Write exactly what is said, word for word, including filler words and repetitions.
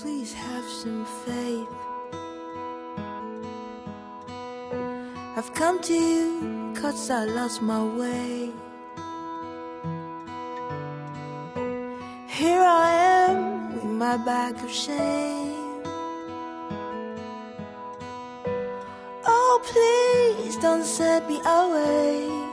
please have some faith. I've come to you cause I lost my way. Here I am with my bag of shame. Oh, please don't set me away.